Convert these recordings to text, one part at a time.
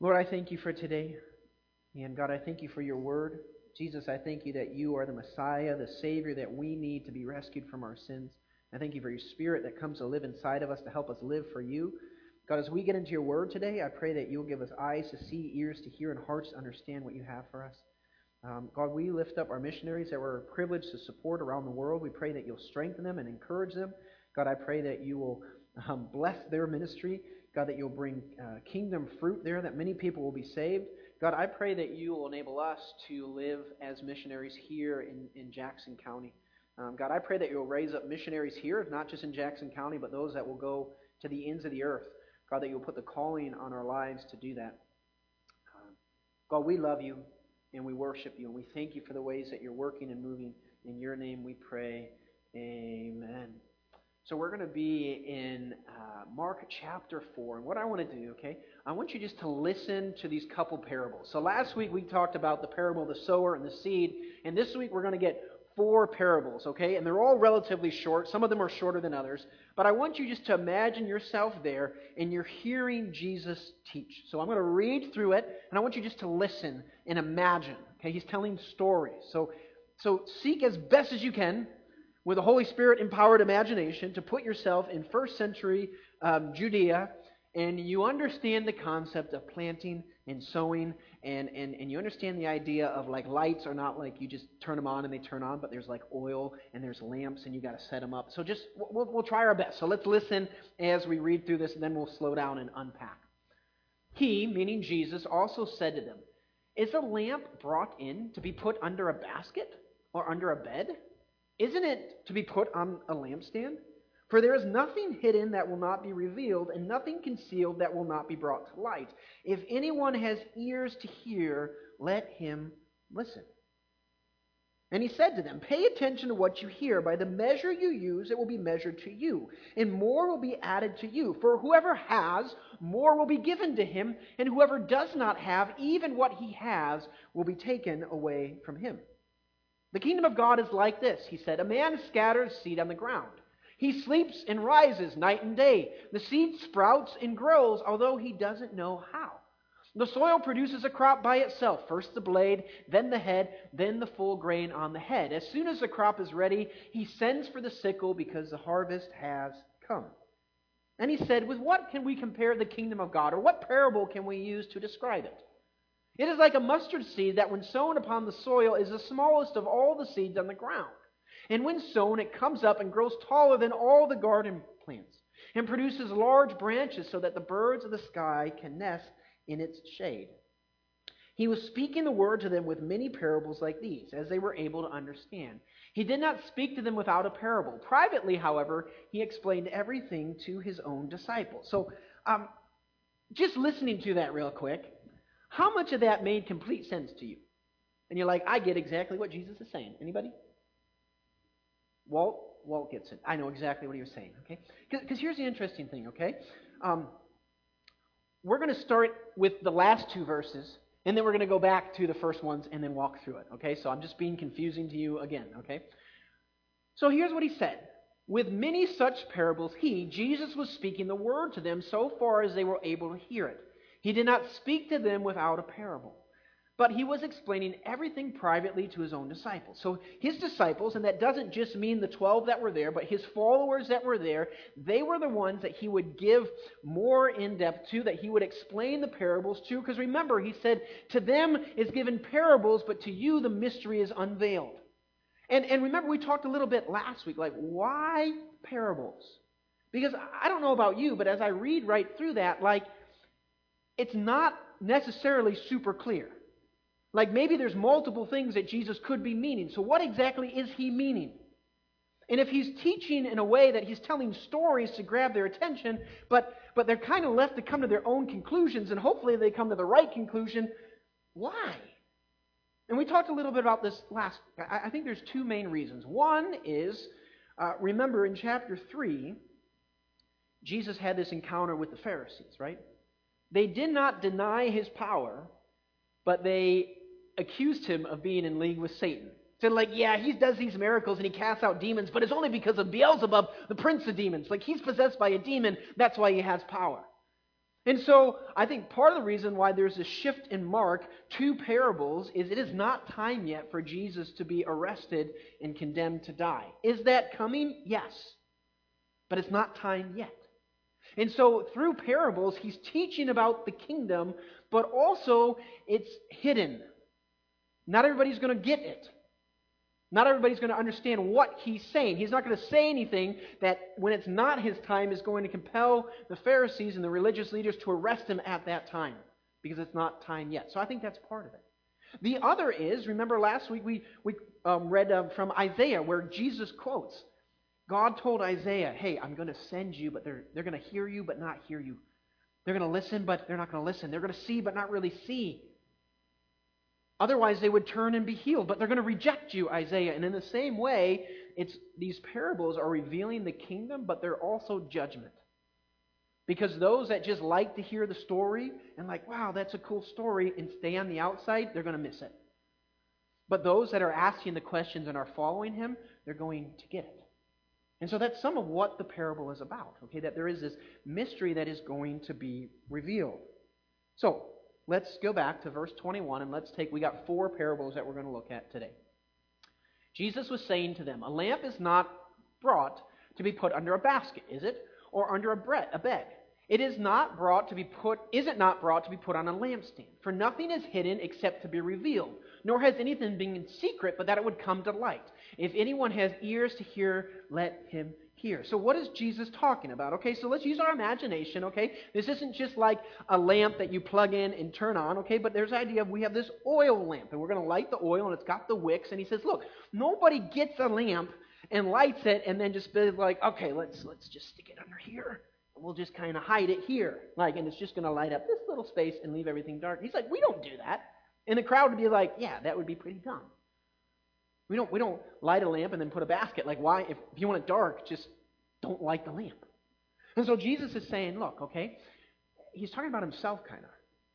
Lord, I thank you for today. And God, I thank you for your word. Jesus, I thank you that you are the Messiah, the Savior that we need to be rescued from our sins. I thank you for your Spirit that comes to live inside of us to help us live for you. God, as we get into your word today, I pray that you'll give us eyes to see, ears to hear, and hearts to understand what you have for us. God, we lift up our missionaries that we're privileged to support around the world. We pray that you'll strengthen them and encourage them. God, I pray that you will bless their ministry. God, that you'll bring kingdom fruit there, that many people will be saved. God, I pray that you will enable us to live as missionaries here in Jackson County. God, I pray that you'll raise up missionaries here, not just in Jackson County, but those that will go to the ends of the earth. God, that you'll put the calling on our lives to do that. God, we love you and we worship you, and we thank you for the ways that you're working and moving. In your name we pray. Amen. So we're going to be in Mark chapter 4. And what I want to do, I want you just to listen to these couple parables. So last week we talked about the parable of the sower and the seed. And this week we're going to get 4 parables, And they're all relatively short. Some of them are shorter than others. But I want you just to imagine yourself there and you're hearing Jesus teach. So I'm going to read through it, and I want you just to listen and imagine. He's telling stories. So seek as best as you can, with a Holy Spirit-empowered imagination, to put yourself in first century Judea, and you understand the concept of planting and sowing, and you understand the idea of like lights are not like you just turn them on and they turn on, but there's like oil and there's lamps and you got to set them up. So just we'll try our best. So let's listen as we read through this, and then we'll slow down and unpack. He, meaning Jesus, also said to them, "Is a lamp brought in to be put under a basket or under a bed? Isn't it to be put on a lampstand? For there is nothing hidden that will not be revealed, and nothing concealed that will not be brought to light. If anyone has ears to hear, let him listen." And he said to them, "Pay attention to what you hear. By the measure you use, it will be measured to you, and more will be added to you. For whoever has, more will be given to him, and whoever does not have, even what he has will be taken away from him. The kingdom of God is like this," he said. "A man scatters seed on the ground. He sleeps and rises night and day. The seed sprouts and grows, although he doesn't know how. The soil produces a crop by itself, first the blade, then the head, then the full grain on the head. As soon as the crop is ready, he sends for the sickle because the harvest has come." And he said, "With what can we compare the kingdom of God, or what parable can we use to describe it? It is like a mustard seed that when sown upon the soil is the smallest of all the seeds on the ground. And when sown, it comes up and grows taller than all the garden plants, and produces large branches so that the birds of the sky can nest in its shade." He was speaking the word to them with many parables like these, as they were able to understand. He did not speak to them without a parable. Privately, however, he explained everything to his own disciples. So, just listening to that real quick, how much of that made complete sense to you? And you're like, I get exactly what Jesus is saying. Anybody? Walt gets it. I know exactly what he was saying, Because here's the interesting thing, We're going to start with the last 2 verses, and then we're going to go back to the first ones and then walk through it, So I'm just being confusing to you again, So here's what he said. With many such parables, he, Jesus, was speaking the word to them so far as they were able to hear it. He did not speak to them without a parable, but he was explaining everything privately to his own disciples. So his disciples, and that doesn't just mean the 12 that were there, but his followers that were there, they were the ones that he would give more in-depth to, that he would explain the parables to. Because remember, he said, to them is given parables, but to you the mystery is unveiled. And remember, we talked a little bit last week, like, why parables? Because I don't know about you, but as I read right through that, like, it's not necessarily super clear. Like maybe there's multiple things that Jesus could be meaning. So what exactly is he meaning? And if he's teaching in a way that he's telling stories to grab their attention, but they're kind of left to come to their own conclusions, and hopefully they come to the right conclusion, why? And we talked a little bit about this last week. I think there's 2 main reasons. One is, remember in chapter 3, Jesus had this encounter with the Pharisees, right? They did not deny his power, but they accused him of being in league with Satan. Said like, yeah, he does these miracles and he casts out demons, but it's only because of Beelzebub, the prince of demons. Like he's possessed by a demon, that's why he has power. And so I think part of the reason why there's a shift in Mark to parables is it is not time yet for Jesus to be arrested and condemned to die. Is that coming? Yes. But it's not time yet. And so through parables, he's teaching about the kingdom, but also it's hidden. Not everybody's going to get it. Not everybody's going to understand what he's saying. He's not going to say anything that, when it's not his time, is going to compel the Pharisees and the religious leaders to arrest him at that time, because it's not time yet. So I think that's part of it. The other is, remember last week we read from Isaiah, where Jesus quotes, God told Isaiah, hey, I'm going to send you, but they're going to hear you but not hear you. They're going to listen, but they're not going to listen. They're going to see, but not really see. Otherwise, they would turn and be healed, but they're going to reject you, Isaiah. And in the same way, these parables are revealing the kingdom, but they're also judgment. Because those that just like to hear the story and like, wow, that's a cool story, and stay on the outside, they're going to miss it. But those that are asking the questions and are following him, they're going to get it. And so that's some of what the parable is about, okay? That there is this mystery that is going to be revealed. So, let's go back to verse 21 and we got 4 parables that we're going to look at today. Jesus was saying to them, a lamp is not brought to be put under a basket, is it? Or under a bed. It is not brought to be put on a lampstand. For nothing is hidden except to be revealed, nor has anything been in secret, but that it would come to light. If anyone has ears to hear, let him hear. So what is Jesus talking about? Okay, so let's use our imagination, okay? This isn't just like a lamp that you plug in and turn on, okay? But there's the idea of we have this oil lamp, and we're going to light the oil, and it's got the wicks, and he says, look, nobody gets a lamp and lights it and then just be like, okay, let's just stick it under here. We'll just kind of hide it here. And it's just going to light up this little space and leave everything dark. He's like, we don't do that. And the crowd would be like, yeah, that would be pretty dumb. We don't light a lamp and then put a basket. Like, why? If you want it dark, just don't light the lamp. And so Jesus is saying, look, okay, he's talking about himself kind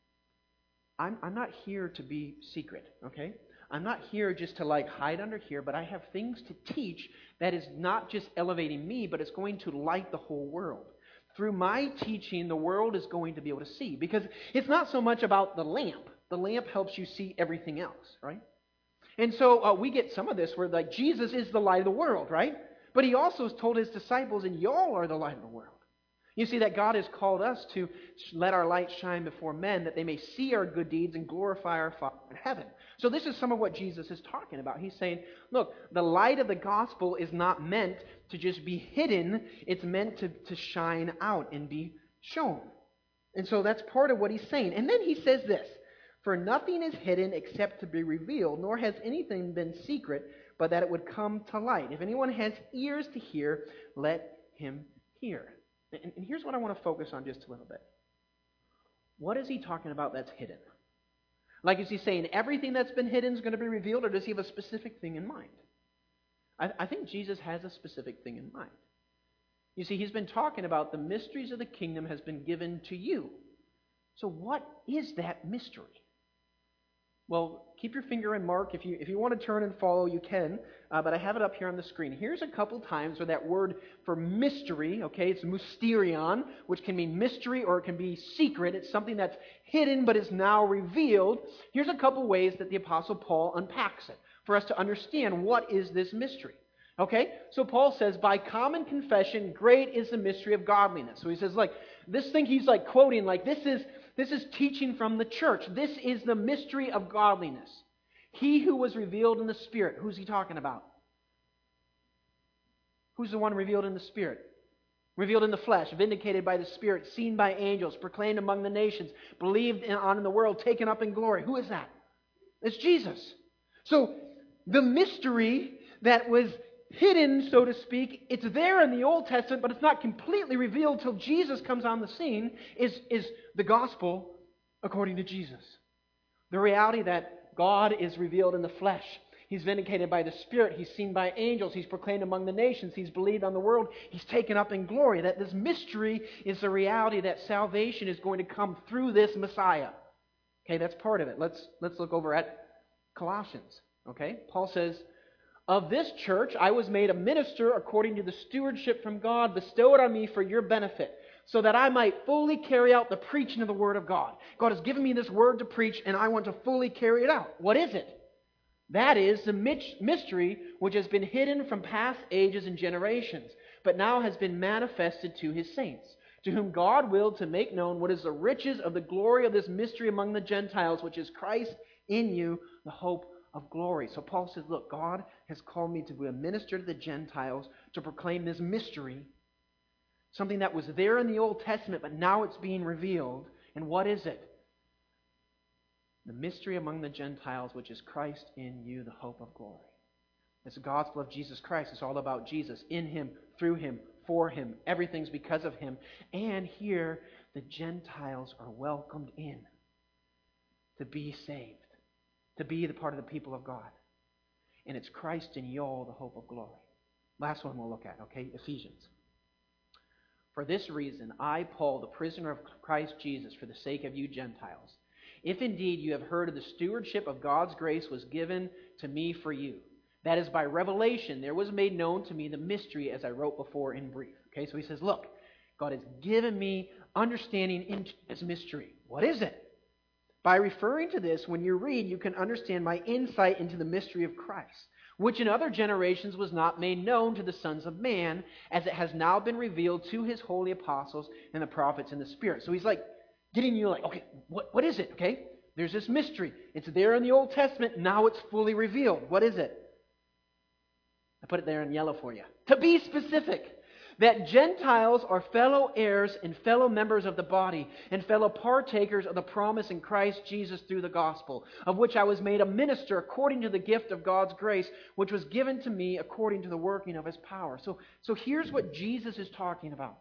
of. I'm not here to be secret, okay? I'm not here just to hide under here, but I have things to teach that is not just elevating me, but it's going to light the whole world. Through my teaching, the world is going to be able to see. Because it's not so much about the lamp. The lamp helps you see everything else, right? And so we get some of this where Jesus is the light of the world, right? But he also told his disciples, and y'all are the light of the world. You see that God has called us to let our light shine before men, that they may see our good deeds and glorify our Father in heaven. So this is some of what Jesus is talking about. He's saying, look, the light of the gospel is not meant to just be hidden. It's meant to shine out and be shown. And so that's part of what he's saying. And then he says this, for nothing is hidden except to be revealed, nor has anything been secret, but that it would come to light. If anyone has ears to hear, let him hear. And here's what I want to focus on just a little bit. What is he talking about that's hidden? Is he saying everything that's been hidden is going to be revealed, or does he have a specific thing in mind? I think Jesus has a specific thing in mind. You see, he's been talking about the mysteries of the kingdom has been given to you. So what is that mystery? Well, keep your finger in Mark. If you want to turn and follow, you can. But I have it up here on the screen. Here's a couple times where that word for mystery, okay, it's mysterion, which can mean mystery or it can be secret. It's something that's hidden but is now revealed. Here's a couple ways that the Apostle Paul unpacks it for us to understand what is this mystery. Okay, so Paul says, by common confession, great is the mystery of godliness. So he says, this thing he's quoting, this is teaching from the church. This is the mystery of godliness. He who was revealed in the Spirit. Who's he talking about? Who's the one revealed in the Spirit? Revealed in the flesh, vindicated by the Spirit, seen by angels, proclaimed among the nations, believed on in the world, taken up in glory. Who is that? It's Jesus. So the mystery that was hidden, so to speak, it's there in the Old Testament, but it's not completely revealed till Jesus comes on the scene, is the gospel according to Jesus. The reality that God is revealed in the flesh. He's vindicated by the Spirit. He's seen by angels. He's proclaimed among the nations. He's believed on the world. He's taken up in glory. That this mystery is the reality that salvation is going to come through this Messiah. Okay, that's part of it. Let's look over at Colossians. Okay, Paul says, of this church I was made a minister according to the stewardship from God bestowed on me for your benefit, so that I might fully carry out the preaching of the Word of God. God has given me this Word to preach, and I want to fully carry it out. What is it? That is the mystery which has been hidden from past ages and generations, but now has been manifested to His saints, to whom God willed to make known what is the riches of the glory of this mystery among the Gentiles, which is Christ in you, the hope of glory. So Paul says, look, God has called me to be a minister to the Gentiles, to proclaim this mystery, something that was there in the Old Testament, but now it's being revealed. And what is it? The mystery among the Gentiles, which is Christ in you, the hope of glory. It's the gospel of Jesus Christ. It's all about Jesus, in Him, through Him, for Him. Everything's because of Him. And here, the Gentiles are welcomed in to be saved, to be the part of the people of God. And it's Christ in you, the hope of glory. Last one we'll look at, okay? Ephesians. For this reason, I, Paul, the prisoner of Christ Jesus, for the sake of you Gentiles, if indeed you have heard of the stewardship of God's grace was given to me for you, that is by revelation there was made known to me the mystery as I wrote before in brief. Okay, so he says, look, God has given me understanding into this mystery. What is it? By referring to this, when you read, you can understand my insight into the mystery of Christ, which in other generations was not made known to the sons of man, as it has now been revealed to His holy apostles and the prophets in the Spirit. So he's like, getting you like, okay, what is it? Okay, there's this mystery. It's there in the Old Testament. Now it's fully revealed. What is it? I put it there in yellow for you. To be specific, that Gentiles are fellow heirs and fellow members of the body and fellow partakers of the promise in Christ Jesus through the gospel, of which I was made a minister according to the gift of God's grace, which was given to me according to the working of His power. So here's what Jesus is talking about.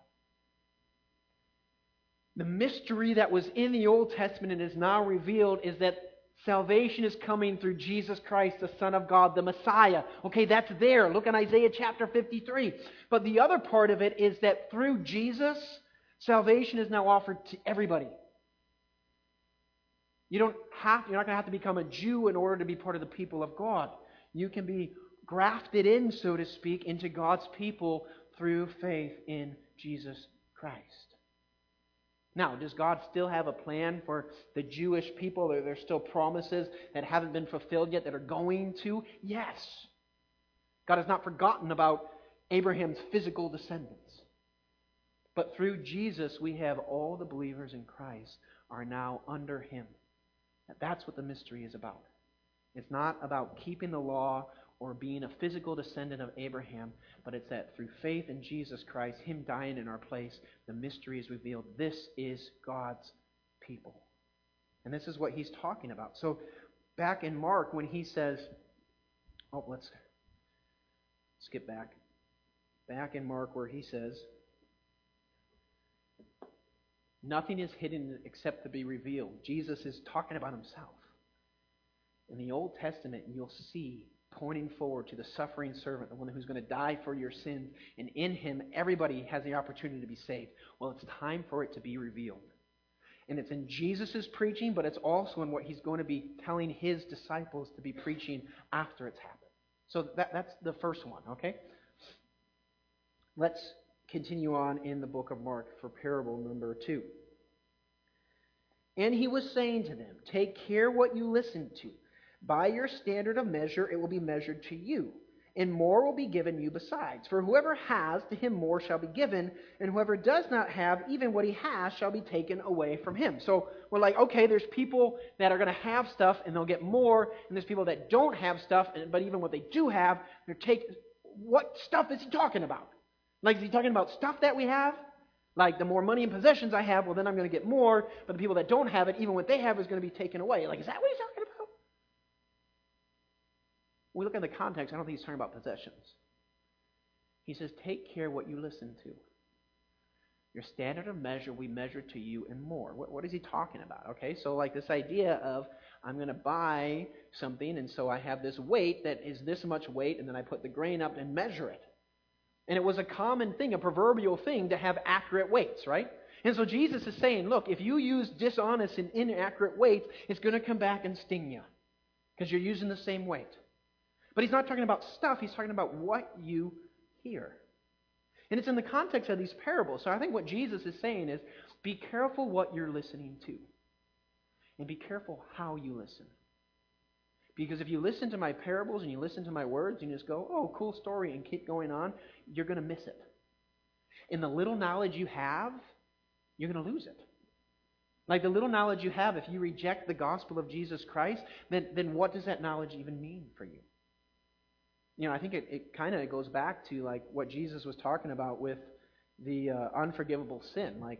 The mystery that was in the Old Testament and is now revealed is that salvation is coming through Jesus Christ, the Son of God, the Messiah. Okay, that's there. Look in Isaiah chapter 53. But the other part of it is that through Jesus, salvation is now offered to everybody. You're not going to have to become a Jew in order to be part of the people of God. You can be grafted in, so to speak, into God's people through faith in Jesus Christ. Now, does God still have a plan for the Jewish people? Are there still promises that haven't been fulfilled yet that are going to? Yes. God has not forgotten about Abraham's physical descendants. But through Jesus, we have all the believers in Christ are now under Him. That's what the mystery is about. It's not about keeping the law or being a physical descendant of Abraham, but it's that through faith in Jesus Christ, Him dying in our place, the mystery is revealed. This is God's people. And this is what He's talking about. So back in Mark when He says, let's skip back. Back in Mark where He says, nothing is hidden except to be revealed. Jesus is talking about Himself. In the Old Testament, you'll see pointing forward to the suffering servant, the one who's going to die for your sins, and in Him, everybody has the opportunity to be saved. Well, it's time for it to be revealed. And it's in Jesus' preaching, but it's also in what He's going to be telling His disciples to be preaching after it's happened. So that's the first one, okay? Let's continue on in the book of Mark for parable number 2. And He was saying to them, take care what you listen to. By your standard of measure, it will be measured to you, and more will be given you besides. For whoever has, to him more shall be given, and whoever does not have, even what he has shall be taken away from him. So we're like, okay, there's people that are going to have stuff, and they'll get more, and there's people that don't have stuff, but even what they do have, they're taking. What stuff is He talking about? Like, is He talking about stuff that we have? Like, the more money and possessions I have, well, then I'm going to get more, but the people that don't have it, even what they have is going to be taken away. Like, is that what He's talking about? We look at the context, I don't think He's talking about possessions. He says, take care what you listen to. Your standard of measure we measure to you and more. What is He talking about? Okay, so like this idea of I'm going to buy something, and so I have this weight that is this much weight, and then I put the grain up and measure it. And it was a common thing, a proverbial thing, to have accurate weights, right? And so Jesus is saying, look, if you use dishonest and inaccurate weights, it's going to come back and sting you because you're using the same weight. But He's not talking about stuff. He's talking about what you hear. And it's in the context of these parables. So I think what Jesus is saying is, be careful what you're listening to. And be careful how you listen. Because if you listen to my parables and you listen to my words and you just go, oh, cool story, and keep going on, you're going to miss it. And the little knowledge you have, you're going to lose it. Like the little knowledge you have, if you reject the gospel of Jesus Christ, then what does that knowledge even mean for you? You know, I think it kind of goes back to like what Jesus was talking about with the unforgivable sin. Like,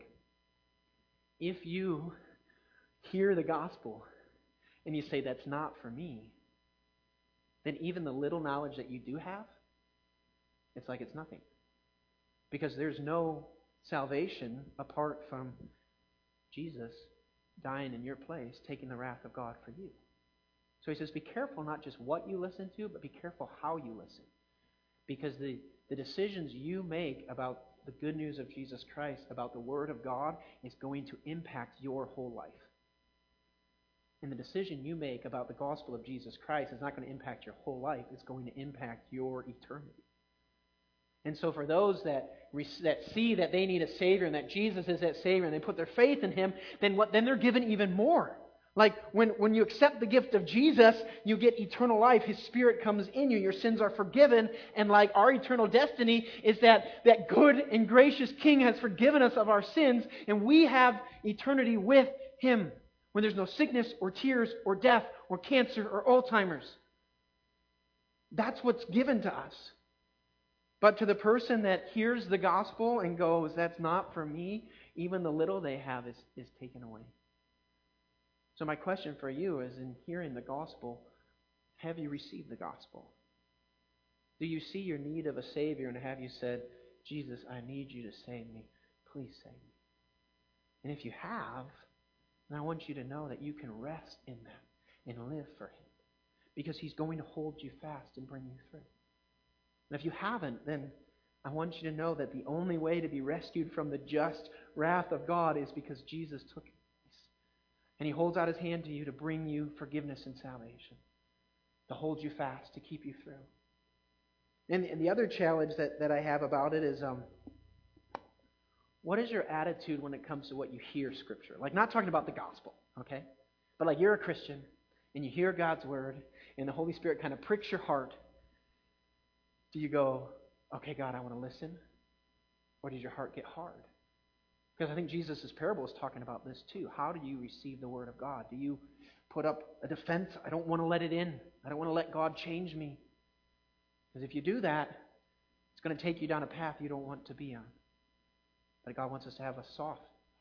if you hear the gospel and you say, that's not for me, then even the little knowledge that you do have, it's like it's nothing. Because there's no salvation apart from Jesus dying in your place, taking the wrath of God for you. So he says, be careful not just what you listen to, but be careful how you listen. Because the decisions you make about the good news of Jesus Christ, about the Word of God, is going to impact your whole life. And the decision you make about the gospel of Jesus Christ is not going to impact your whole life. It's going to impact your eternity. And so for those that see that they need a Savior and that Jesus is that Savior and they put their faith in Him, then they're given even more. Like when you accept the gift of Jesus, you get eternal life. His Spirit comes in you. Your sins are forgiven. And like our eternal destiny is that good and gracious King has forgiven us of our sins. And we have eternity with Him. When there's no sickness or tears or death or cancer or Alzheimer's. That's what's given to us. But to the person that hears the gospel and goes, that's not for me, even the little they have is taken away. So my question for you is, in hearing the gospel, have you received the gospel? Do you see your need of a Savior, and have you said, Jesus, I need you to save me. Please save me. And if you have, then I want you to know that you can rest in that and live for Him. Because He's going to hold you fast and bring you through. And if you haven't, then I want you to know that the only way to be rescued from the just wrath of God is because Jesus took it. And He holds out His hand to you to bring you forgiveness and salvation. To hold you fast, to keep you through. And the other challenge that I have about it is, what is your attitude when it comes to what you hear Scripture? Like, not talking about the gospel, okay? But like, you're a Christian, and you hear God's Word, and the Holy Spirit kind of pricks your heart. Do you go, okay, God, I want to listen? Or does your heart get hard? Because I think Jesus' parable is talking about this too. How do you receive the Word of God? Do you put up a defense? I don't want to let it in. I don't want to let God change me. Because if you do that, it's going to take you down a path you don't want to be on. But God wants us to have a soft.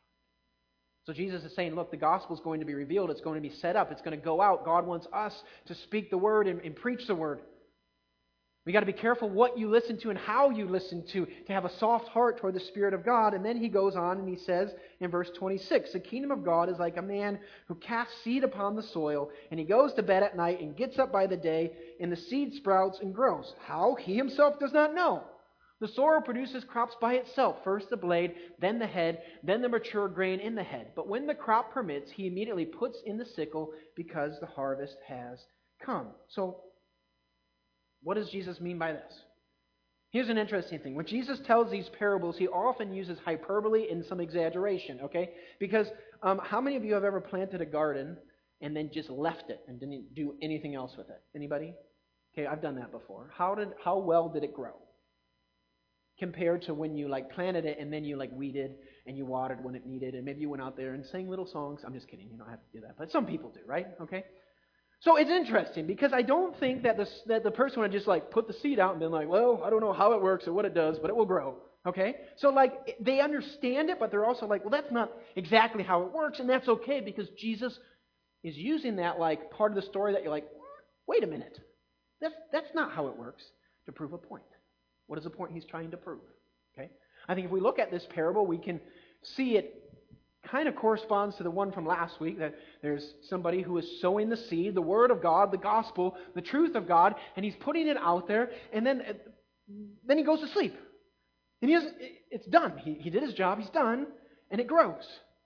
So Jesus is saying, look, the gospel is going to be revealed. It's going to be set up. It's going to go out. God wants us to speak the Word and preach the Word. We got to be careful what you listen to and how you listen to have a soft heart toward the Spirit of God. And then he goes on and he says in verse 26, the kingdom of God is like a man who casts seed upon the soil, and he goes to bed at night and gets up by the day, and the seed sprouts and grows. How? He himself does not know. The soil produces crops by itself, first the blade, then the head, then the mature grain in the head. But when the crop permits, he immediately puts in the sickle because the harvest has come. So, what does Jesus mean by this? Here's an interesting thing. When Jesus tells these parables, he often uses hyperbole and some exaggeration, okay? Because how many of you have ever planted a garden and then just left it and didn't do anything else with it? Anybody? Okay, I've done that before. How well did it grow? Compared to when you planted it and then you weeded and you watered when it needed, and maybe you went out there and sang little songs. I'm just kidding. You don't have to do that. But some people do, right? Okay? So it's interesting because I don't think that the person would just put the seed out and been like, well, I don't know how it works or what it does, but it will grow. Okay? So they understand it, but they're also well, that's not exactly how it works, and that's okay because Jesus is using that part of the story that you're like, wait a minute. That's not how it works, to prove a point. What is the point he's trying to prove? Okay? I think if we look at this parable, we can see it kind of corresponds to the one from last week, that there's somebody who is sowing the seed, the Word of God, the gospel, the truth of God, and he's putting it out there, and then he goes to sleep. And it's done. He did his job, he's done, and it grows.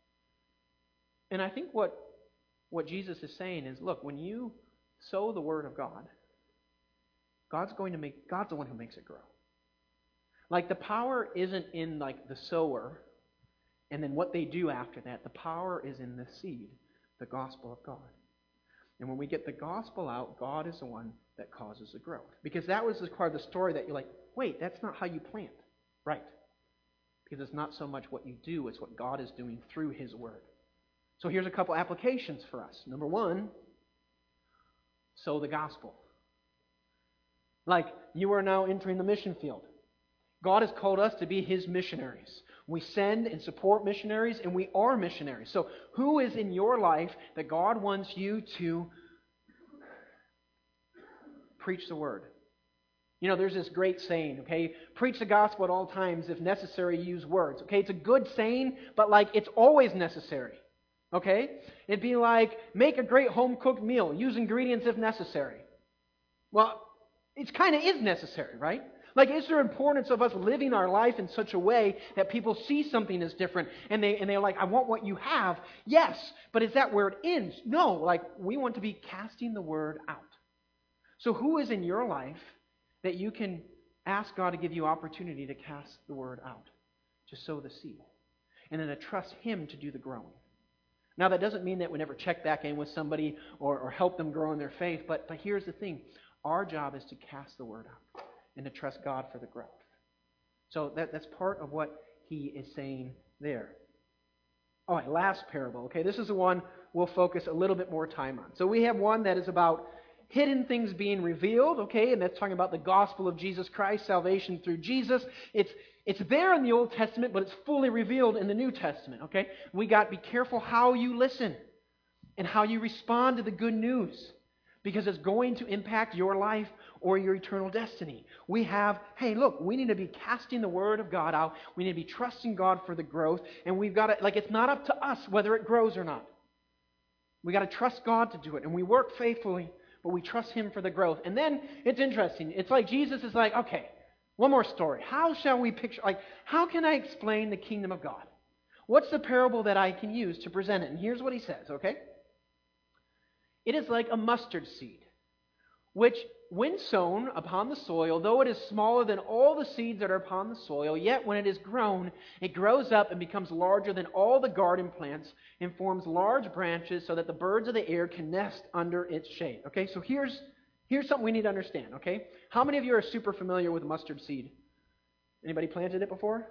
And I think what Jesus is saying is, look, when you sow the Word of God, God's the one who makes it grow. Like the power isn't in like the sower and then what they do after that. The power is in the seed, the gospel of God. And when we get the gospel out, God is the one that causes the growth. Because that was the part of the story that you're like, wait, that's not how you plant. Right. Because it's not so much what you do, it's what God is doing through His Word. So here's a couple applications for us. Number one, sow the gospel. Like, you are now entering the mission field. God has called us to be His missionaries. We send and support missionaries, and we are missionaries. So who is in your life that God wants you to preach the Word? You know, there's this great saying, okay? Preach the gospel at all times. If necessary, use words. Okay, it's a good saying, but like it's always necessary. Okay? It'd be like, make a great home-cooked meal. Use ingredients if necessary. Well, it kind of is necessary, right? Like, is there importance of us living our life in such a way that people see something as different and they're like, I want what you have? Yes, but is that where it ends? No, like, we want to be casting the Word out. So who is in your life that you can ask God to give you opportunity to cast the Word out, to sow the seed, and then to trust Him to do the growing? Now, that doesn't mean that we never check back in with somebody or help them grow in their faith, but here's the thing. Our job is to cast the Word out and to trust God for the growth. So that's part of what he is saying there. All right, last parable. Okay, this is the one we'll focus a little bit more time on. So we have one that is about hidden things being revealed, okay, and that's talking about the gospel of Jesus Christ, salvation through Jesus. It's there in the Old Testament, but it's fully revealed in the New Testament, okay? We got to be careful how you listen and how you respond to the good news, because it's going to impact your life or your eternal destiny. We have, hey, look, we need to be casting the Word of God out. We need to be trusting God for the growth, and we've got to, like, it's not up to us whether it grows or not. We got to trust God to do it, and we work faithfully, but we trust Him for the growth. And then it's interesting. It's like Jesus is like, okay, one more story. How shall we picture, like, how can I explain the kingdom of God? What's the parable that I can use to present it? And here's what He says, okay? It is like a mustard seed, which, when sown upon the soil, though it is smaller than all the seeds that are upon the soil, yet when it is grown, it grows up and becomes larger than all the garden plants and forms large branches so that the birds of the air can nest under its shade. Okay, so here's something we need to understand, okay? How many of you are super familiar with mustard seed? Anybody planted it before?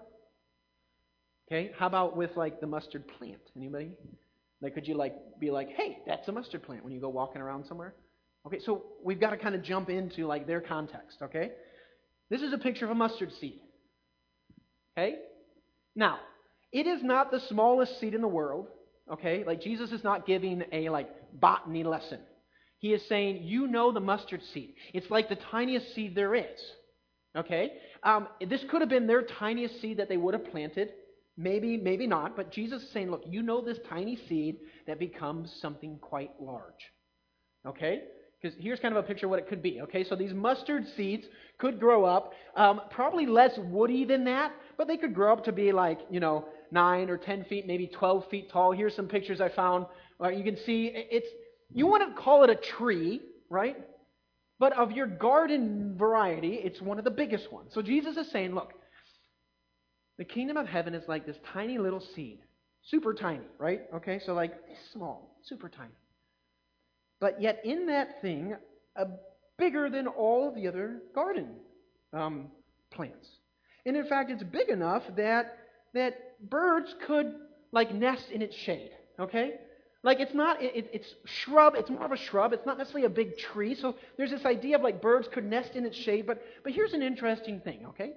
Okay, how about with like the mustard plant? Anybody? Like, could you like be like, hey, that's a mustard plant when you go walking around somewhere? Okay, so we've got to kind of jump into like their context, okay? This is a picture of a mustard seed. Okay? Now, it is not the smallest seed in the world, okay? Like, Jesus is not giving a like botany lesson. He is saying, you know the mustard seed. It's like the tiniest seed there is. Okay? This could have been their tiniest seed that they would have planted. Maybe, maybe not. But Jesus is saying, look, you know this tiny seed that becomes something quite large. Okay? Because here's kind of a picture of what it could be. Okay? So these mustard seeds could grow up, probably less woody than that, but they could grow up to be like, 9 or 10 feet, maybe 12 feet tall. Here's some pictures I found. You can see you wouldn't call it a tree, right? But of your garden variety, it's one of the biggest ones. So Jesus is saying, look, the kingdom of heaven is like this tiny little seed. Super tiny, right? Okay, so like small, super tiny. But yet in that thing, bigger than all of the other garden plants. And in fact, it's big enough that birds could like nest in its shade, okay? Like it's shrub, it's more of a shrub, it's not necessarily a big tree, so there's this idea of like birds could nest in its shade, but here's an interesting thing, okay?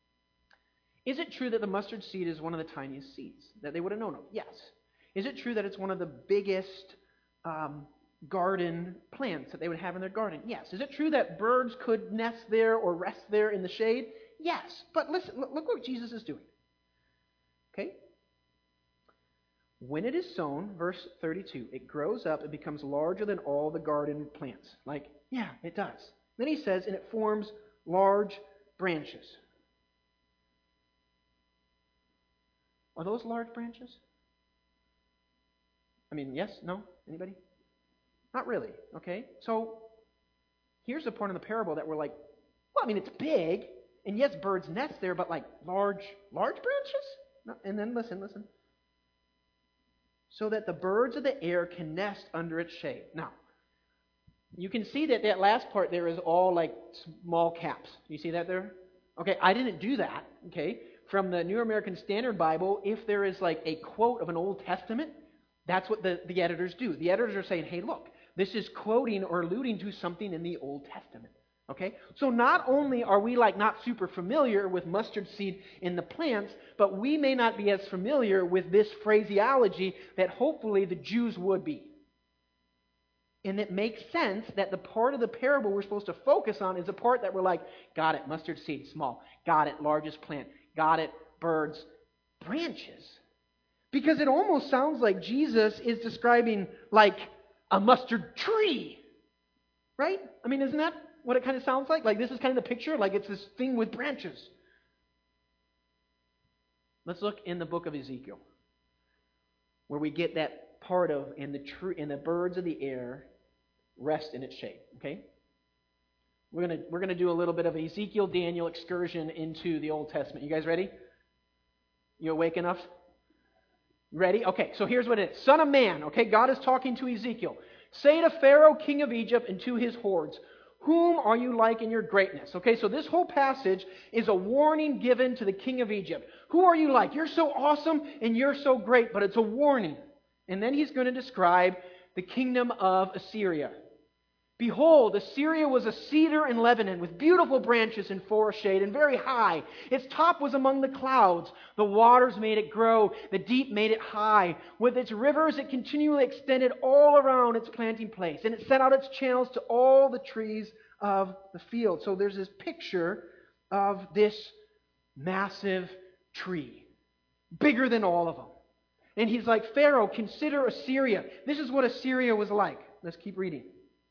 Is it true that the mustard seed is one of the tiniest seeds that they would have known of? Yes. Is it true that it's one of the biggest garden plants that they would have in their garden? Yes. Is it true that birds could nest there or rest there in the shade? Yes. But listen, look what Jesus is doing. Okay? When it is sown, verse 32, it grows up and becomes larger than all the garden plants. Like, yeah, it does. Then he says, and it forms large branches. Are those large branches? I mean, yes? No? Anybody? Not really, okay? So, here's the point of the parable that we're like, well, I mean, it's big. And yes, birds nest there, but like large branches? No, and then listen. So that the birds of the air can nest under its shade. Now, you can see that last part there is all like small caps. You see that there? Okay, I didn't do that. Okay, from the New American Standard Bible, if there is like a quote of an Old Testament, that's what the editors do. The editors are saying, hey, look, this is quoting or alluding to something in the Old Testament. Okay, so not only are we like not super familiar with mustard seed in the plants, but we may not be as familiar with this phraseology that hopefully the Jews would be. And it makes sense that the part of the parable we're supposed to focus on is the part that we're like, got it, mustard seed, small. Got it, largest plant. Got it, birds, branches. Because it almost sounds like Jesus is describing like a mustard tree. Right? I mean, isn't that what it kind of sounds like? Like this is kind of the picture, like it's this thing with branches. Let's look in the book of Ezekiel, where we get that part of and the birds of the air rest in its shade. Okay, we're gonna do a little bit of an Ezekiel Daniel excursion into the Old Testament. You guys ready? You awake enough? Ready? Okay, so here's what it is. Son of man, okay, God is talking to Ezekiel. Say to Pharaoh, king of Egypt, and to his hordes, whom are you like in your greatness? Okay, so this whole passage is a warning given to the king of Egypt. Who are you like? You're so awesome and you're so great, but it's a warning. And then he's going to describe the kingdom of Assyria. Behold, Assyria was a cedar in Lebanon with beautiful branches and forest shade and very high. Its top was among the clouds. The waters made it grow. The deep made it high. With its rivers it continually extended all around its planting place. And it sent out its channels to all the trees of the field. So there's this picture of this massive tree. Bigger than all of them. And he's like, Pharaoh, consider Assyria. This is what Assyria was like. Let's keep reading.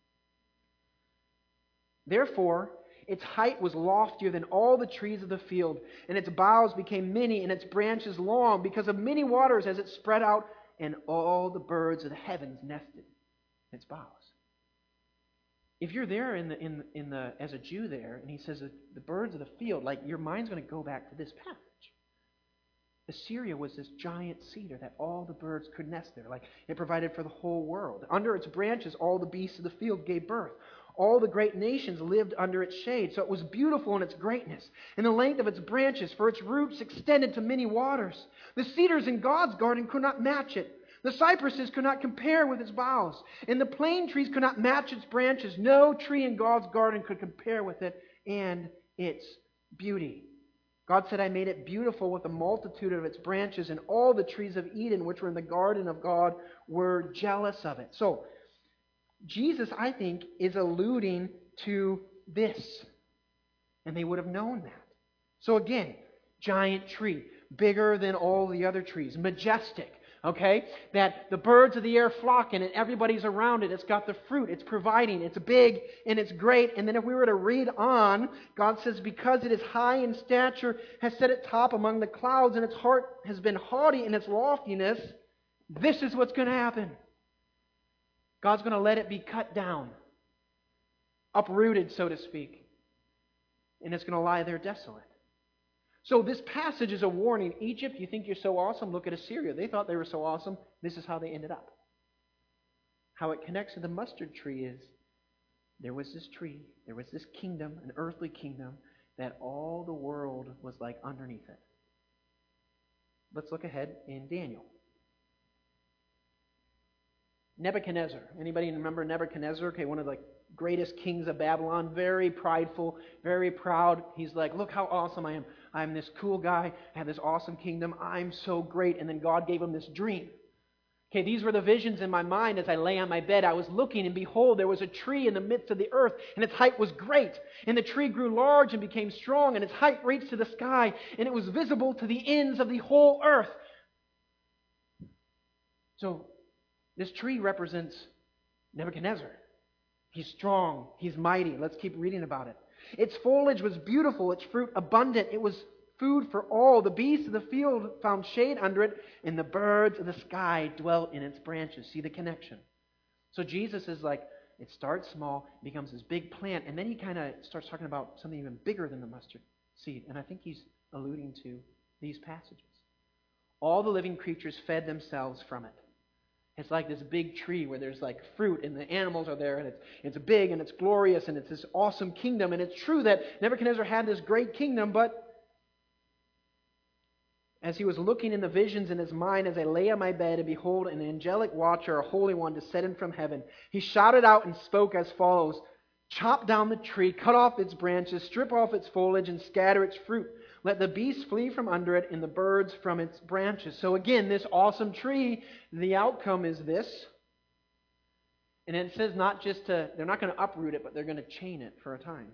Therefore, its height was loftier than all the trees of the field, and its boughs became many, and its branches long, because of many waters as it spread out, and all the birds of the heavens nested in its boughs. If you're there as a Jew there, and he says the birds of the field, like your mind's going to go back to this passage. Assyria was this giant cedar that all the birds could nest there. Like it provided for the whole world. Under its branches, all the beasts of the field gave birth. All the great nations lived under its shade. So it was beautiful in its greatness, and the length of its branches, for its roots extended to many waters. The cedars in God's garden could not match it. The cypresses could not compare with its boughs, and the plane trees could not match its branches. No tree in God's garden could compare with it and its beauty. God said, I made it beautiful with a multitude of its branches, and all the trees of Eden, which were in the garden of God, were jealous of it. So, Jesus, I think, is alluding to this. And they would have known that. So again, giant tree, bigger than all the other trees, majestic, okay? That the birds of the air flock in it, everybody's around it, it's got the fruit, it's providing, it's big, and it's great. And then if we were to read on, God says, because it is high in stature, has set it top among the clouds, and its heart has been haughty in its loftiness, this is what's going to happen. God's going to let it be cut down, uprooted, so to speak, and it's going to lie there desolate. So this passage is a warning. Egypt, you think you're so awesome? Look at Assyria. They thought they were so awesome. This is how they ended up. How it connects to the mustard tree is there was this tree, there was this kingdom, an earthly kingdom, that all the world was like underneath it. Let's look ahead in Daniel. Nebuchadnezzar. Anybody remember Nebuchadnezzar? Okay, one of the greatest kings of Babylon. Very prideful, very proud. He's like, look how awesome I am. I'm this cool guy. I have this awesome kingdom. I'm so great. And then God gave him this dream. Okay, these were the visions in my mind as I lay on my bed. I was looking, and behold, there was a tree in the midst of the earth, and its height was great. And the tree grew large and became strong, and its height reached to the sky, and it was visible to the ends of the whole earth. So, this tree represents Nebuchadnezzar. He's strong. He's mighty. Let's keep reading about it. Its foliage was beautiful. Its fruit abundant. It was food for all. The beasts of the field found shade under it, and the birds of the sky dwelt in its branches. See the connection? So Jesus is like, it starts small, becomes this big plant, and then he kind of starts talking about something even bigger than the mustard seed. And I think he's alluding to these passages. All the living creatures fed themselves from it. It's like this big tree where there's like fruit and the animals are there and it's big and it's glorious and it's this awesome kingdom. And it's true that Nebuchadnezzar had this great kingdom, but as he was looking in the visions in his mind as I lay on my bed, and behold, an angelic watcher, a holy one, descended from heaven. He shouted out and spoke as follows: chop down the tree, cut off its branches, strip off its foliage, and scatter its fruit. Let the beasts flee from under it, and the birds from its branches. So again, this awesome tree, the outcome is this. And it says they're not going to uproot it, but they're going to chain it for a time.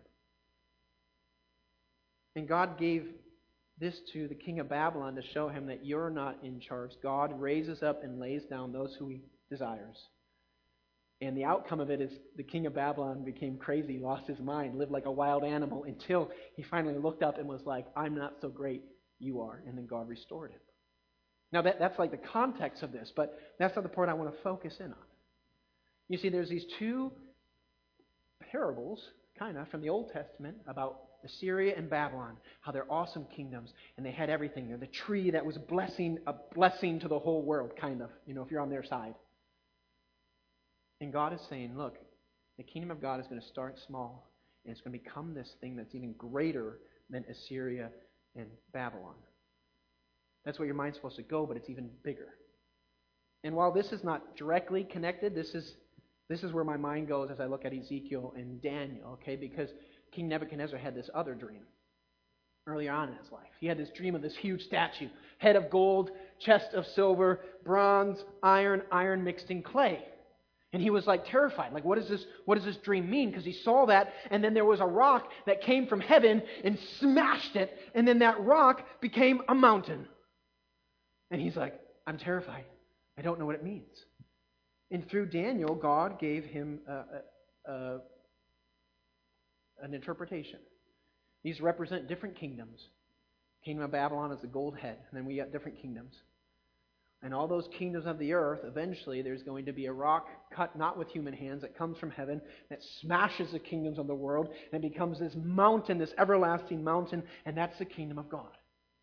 And God gave this to the king of Babylon to show him that you're not in charge. God raises up and lays down those who he desires. And the outcome of it is the king of Babylon became crazy, lost his mind, lived like a wild animal until he finally looked up and was like, I'm not so great, you are. And then God restored him. Now that's like the context of this, but that's not the part I want to focus in on. You see, there's these two parables, kind of, from the Old Testament about Assyria and Babylon, how they're awesome kingdoms, and they had everything. They're the tree that was a blessing to the whole world, kind of, if you're on their side. And God is saying, look, the kingdom of God is going to start small, and it's going to become this thing that's even greater than Assyria and Babylon. That's where your mind's supposed to go, but it's even bigger. And while this is not directly connected, this is where my mind goes as I look at Ezekiel and Daniel, okay? Because King Nebuchadnezzar had this other dream earlier on in his life. He had this dream of this huge statue, head of gold, chest of silver, bronze, iron mixed in clay. And he was like terrified. Like, what does this dream mean? Because he saw that, and then there was a rock that came from heaven and smashed it, and then that rock became a mountain. And he's like, I'm terrified. I don't know what it means. And through Daniel, God gave him an interpretation. These represent different kingdoms. Kingdom of Babylon is the gold head, and then we got different kingdoms. And all those kingdoms of the earth, eventually there's going to be a rock cut not with human hands that comes from heaven that smashes the kingdoms of the world and becomes this mountain, this everlasting mountain, and that's the kingdom of God.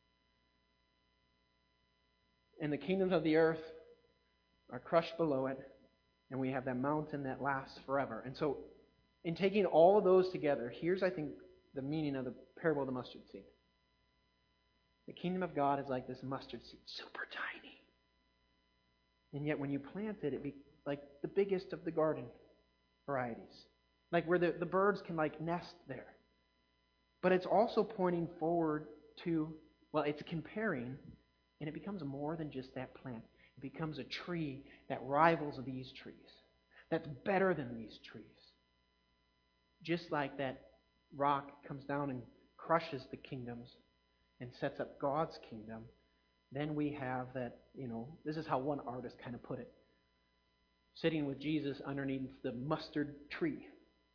And the kingdoms of the earth are crushed below it, and we have that mountain that lasts forever. And so, in taking all of those together, here's, I think, the meaning of the parable of the mustard seed. The kingdom of God is like this mustard seed, super tiny. And yet when you plant it, it'd be like the biggest of the garden varieties. Like where the birds can like nest there. But it's also pointing forward to, it's comparing, and it becomes more than just that plant. It becomes a tree that rivals these trees. That's better than these trees. Just like that rock comes down and crushes the kingdoms and sets up God's kingdom, then we have that, this is how one artist kind of put it. Sitting with Jesus underneath the mustard tree.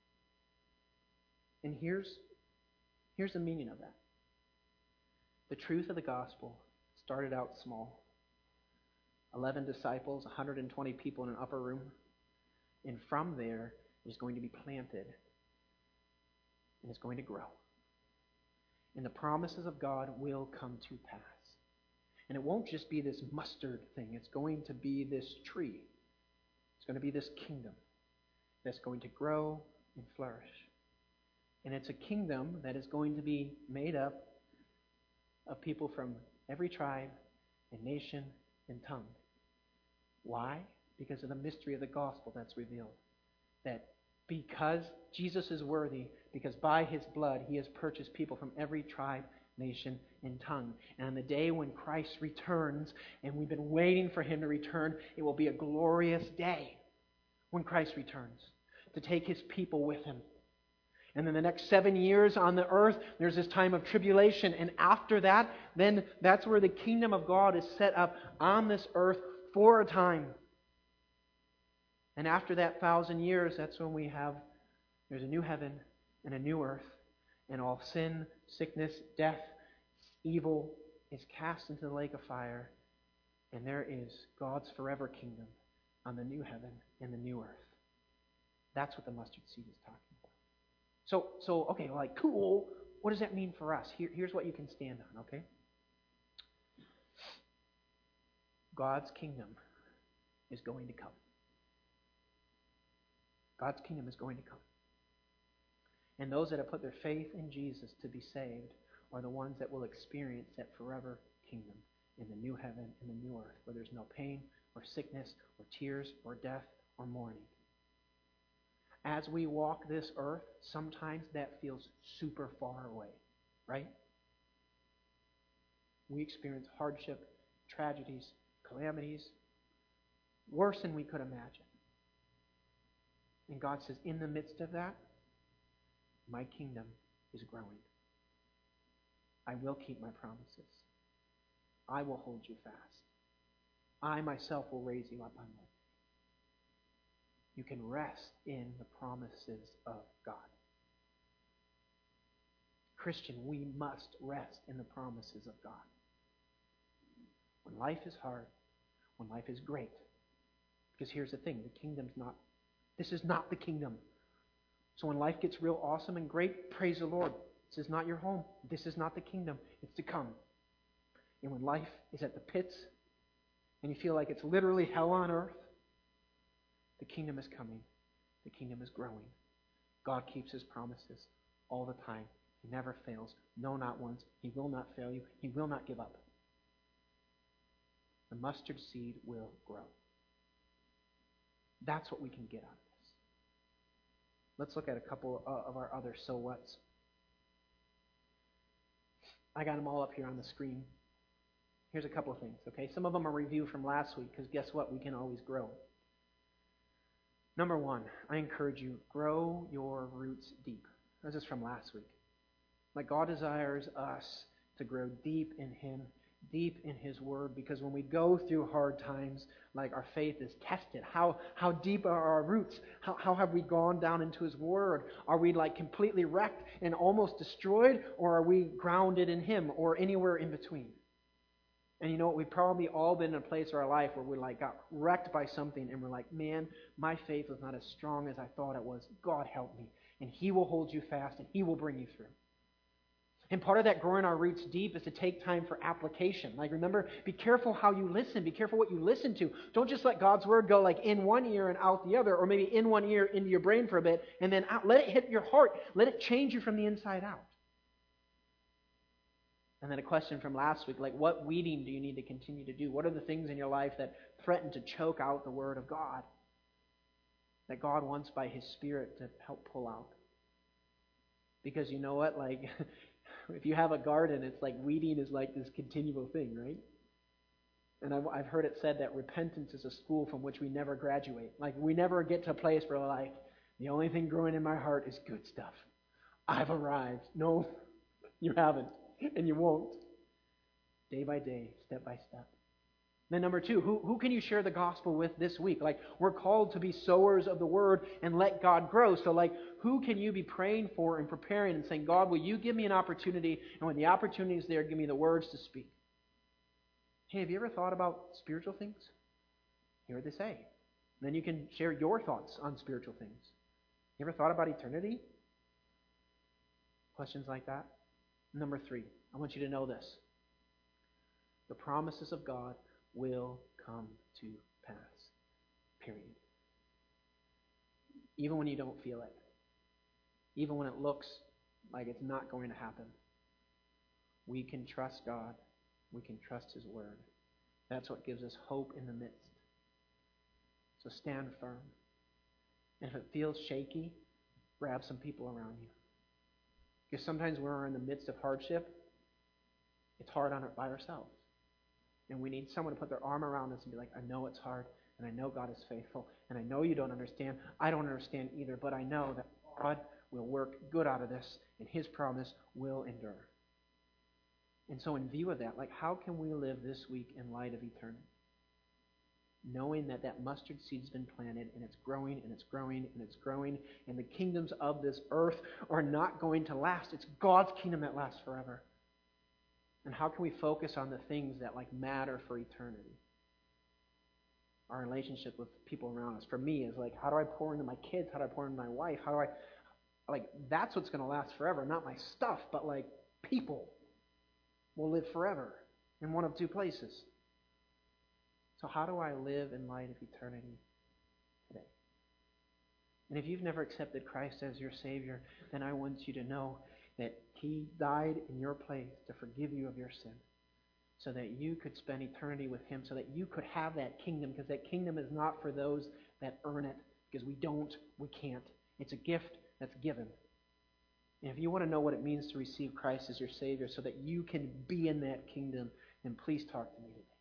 And here's the meaning of that. The truth of the gospel started out small. 11 disciples, 120 people in an upper room. And from there is going to be planted. And it's going to grow. And the promises of God will come to pass. And it won't just be this mustard thing. It's going to be this tree. It's going to be this kingdom that's going to grow and flourish. And it's a kingdom that is going to be made up of people from every tribe and nation and tongue. Why? Because of the mystery of the gospel that's revealed. That because Jesus is worthy, because by his blood he has purchased people from every tribe, nation, and tongue. And on the day when Christ returns, and we've been waiting for him to return, it will be a glorious day when Christ returns to take his people with him. And then the next 7 years on the earth, there's this time of tribulation. And after that, then that's where the kingdom of God is set up on this earth for a time. And after that 1,000 years, that's when there's a new heaven and a new earth. And all sin, sickness, death, evil is cast into the lake of fire. And there is God's forever kingdom on the new heaven and the new earth. That's what the mustard seed is talking about. So okay, cool. what does that mean for us? Here's what you can stand on, okay? God's kingdom is going to come. God's kingdom is going to come. And those that have put their faith in Jesus to be saved are the ones that will experience that forever kingdom in the new heaven and the new earth, where there's no pain or sickness or tears or death or mourning. As we walk this earth, sometimes that feels super far away, right? We experience hardship, tragedies, calamities, worse than we could imagine. And God says, in the midst of that, my kingdom is growing. I will keep my promises. I will hold you fast. I myself will raise you up on one day. You can rest in the promises of God. Christian, we must rest in the promises of God. When life is hard, when life is great. Because here's the thing, this is not the kingdom. So when life gets real awesome and great, praise the Lord. This is not your home. This is not the kingdom. It's to come. And when life is at the pits, and you feel like it's literally hell on earth, the kingdom is coming. The kingdom is growing. God keeps His promises all the time. He never fails. No, not once. He will not fail you. He will not give up. The mustard seed will grow. That's what we can get out of this. Let's look at a couple of our other so whats. I got them all up here on the screen. Here's a couple of things, okay? Some of them are review from last week, because guess what? We can always grow. Number one, I encourage you, grow your roots deep. This is from last week. Like God desires us to grow deep in Him, deep in His Word, because when we go through hard times, like our faith is tested. How deep are our roots? How have we gone down into His Word? Are we like completely wrecked and almost destroyed, or are we grounded in Him, or anywhere in between? And you know what? We've probably all been in a place in our life where we like got wrecked by something, and we're like, man, my faith was not as strong as I thought it was. God help me. And He will hold you fast, and He will bring you through. And part of that growing our roots deep is to take time for application. Like, remember, be careful how you listen. Be careful what you listen to. Don't just let God's Word go like in one ear and out the other, or maybe in one ear into your brain for a bit, and then out. Let it hit your heart. Let it change you from the inside out. And then a question from last week, like, what weeding do you need to continue to do? What are the things in your life that threaten to choke out the Word of God, that God wants by His Spirit to help pull out? Because you know what? Like, if you have a garden, it's like weeding is like this continual thing, right? And I've heard it said that repentance is a school from which we never graduate. Like, we never get to a place where we're like, the only thing growing in my heart is good stuff. I've arrived. No, you haven't. And you won't. Day by day, step by step. Then number two, who can you share the gospel with this week? Like, we're called to be sowers of the Word and let God grow. So, like, who can you be praying for and preparing and saying, God, will you give me an opportunity? And when the opportunity is there, give me the words to speak. Hey, have you ever thought about spiritual things? Hear what they say. And then you can share your thoughts on spiritual things. You ever thought about eternity? Questions like that. Number three, I want you to know this. The promises of God will come to pass. Period. Even when you don't feel it. Even when it looks like it's not going to happen. We can trust God. We can trust His Word. That's what gives us hope in the midst. So stand firm. And if it feels shaky, grab some people around you. Because sometimes when we're in the midst of hardship, it's hard on it by ourselves. And we need someone to put their arm around us and be like, I know it's hard, and I know God is faithful, and I know you don't understand. I don't understand either, but I know that God will work good out of this, and His promise will endure. And so in view of that, like, how can we live this week in light of eternity? Knowing that that mustard seed's been planted, and it's growing, and it's growing, and it's growing, and the kingdoms of this earth are not going to last. It's God's kingdom that lasts forever. And how can we focus on the things that like matter for eternity? Our relationship with people around us. For me, is like, how do I pour into my kids? How do I pour into my wife? How do I like, that's what's going to last forever. Not my stuff, but like people will live forever in one of two places. So how do I live in light of eternity today? And if you've never accepted Christ as your Savior, then I want you to know that He died in your place to forgive you of your sin, so that you could spend eternity with Him, so that you could have that kingdom, because that kingdom is not for those that earn it, because we can't. It's a gift that's given. And if you want to know what it means to receive Christ as your Savior so that you can be in that kingdom, then please talk to me today.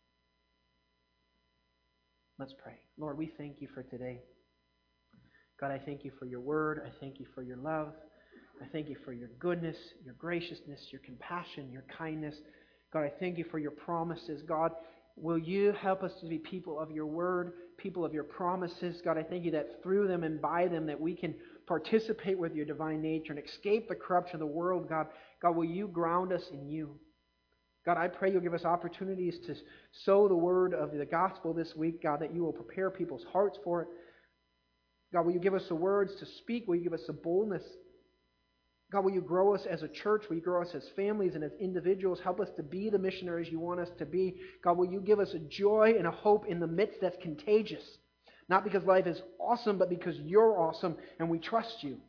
Let's pray. Lord, we thank you for today. God, I thank you for your word. I thank you for your love. I thank you for your goodness, your graciousness, your compassion, your kindness. God, I thank you for your promises. God, will you help us to be people of your word, people of your promises? God, I thank you that through them and by them that we can participate with your divine nature and escape the corruption of the world. God, will you ground us in you? God, I pray you'll give us opportunities to sow the word of the gospel this week, God, that you will prepare people's hearts for it. God, will you give us the words to speak? Will you give us the boldness? God, will you grow us as a church? Will you grow us as families and as individuals? Help us to be the missionaries you want us to be. God, will you give us a joy and a hope in the midst that's contagious? Not because life is awesome, but because you're awesome and we trust you.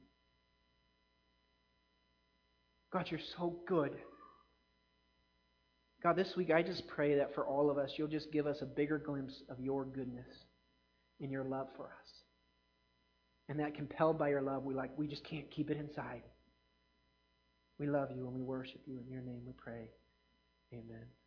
God, you're so good. God, this week I just pray that for all of us, you'll just give us a bigger glimpse of your goodness and your love for us. And that compelled by your love, we just can't keep it inside. We love you and we worship you. In your name we pray. Amen.